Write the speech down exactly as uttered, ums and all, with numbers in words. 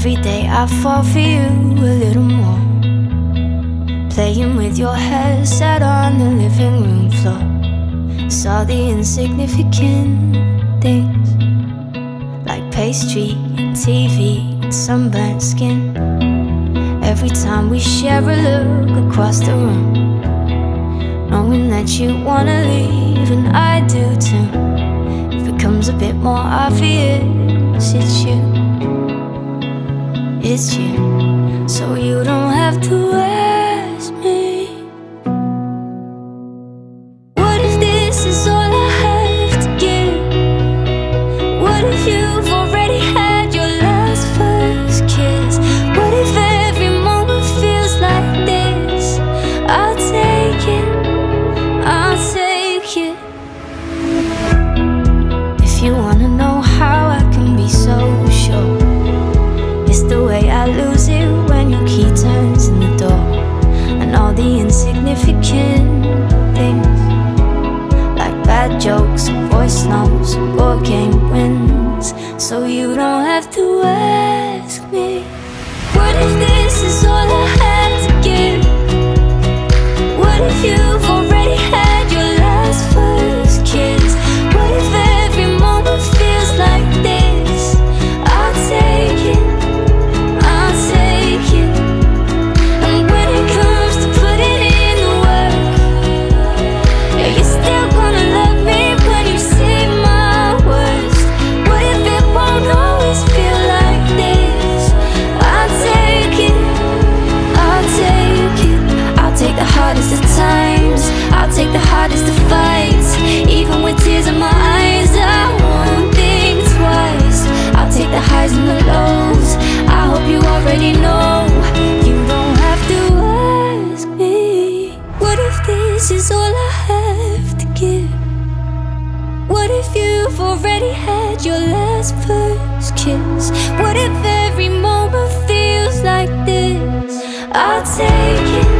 Every day I fall for you a little more. Playing with your hair, sat on the living room floor. Saw the insignificant things, like pastry and T V and sunburnt skin. Every time we share a look across the room, knowing that you wanna leave and I do too. It becomes a bit more obvious it's you. It's you, so you don't have to ask me. What if this is all I have to give? What if you've already had your last first kiss? What if every moment feels like this? I'll take it, I'll take it. If you wanna know how I can be so sure, it's the way I lose it when your key turns in the door. And all the insignificant things, like bad jokes and voice notes and board game wins. So you don't have to ask me. What if this is all I have to give? What if you've already had your last first kiss? What if every moment feels like this? I'll take it, take the hardest of fights. Even with tears in my eyes, I won't think twice. I'll take the highs and the lows. I hope you already know. You don't have to ask me. What if this is all I have to give? What if you've already had your last first kiss? What if every moment feels like this? I'll take it,